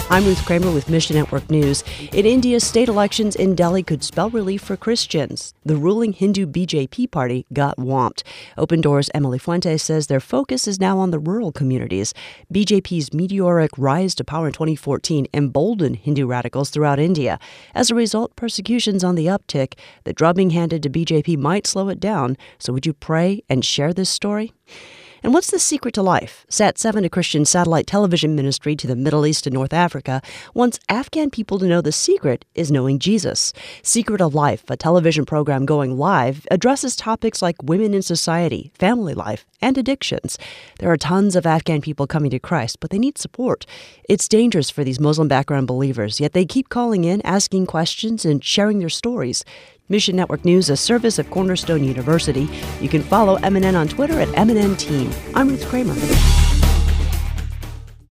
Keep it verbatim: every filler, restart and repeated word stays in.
I'm Ruth Kramer with Mission Network News. In India, state elections in Delhi could spell relief for Christians. The ruling Hindu B J P party got whomped. Open Doors' Emily Fuentes says their focus is now on the rural communities. B J P's meteoric rise to power in twenty fourteen emboldened Hindu radicals throughout India. As a result, persecution's on the uptick. The drubbing handed to B J P might slow it down. So would you pray and share this story? And what's the secret to life? Sat seven, a Christian satellite television ministry to the Middle East and North Africa, wants Afghan people to know the secret is knowing Jesus. Secret of Life, a television program going live, addresses topics like women in society, family life, and addictions. There are tons of Afghan people coming to Christ, but they need support. It's dangerous for these Muslim background believers, yet they keep calling in, asking questions, and sharing their stories. Mission Network News, a service of Cornerstone University. You can follow M N N on Twitter at M N N Team. I'm Ruth Kramer.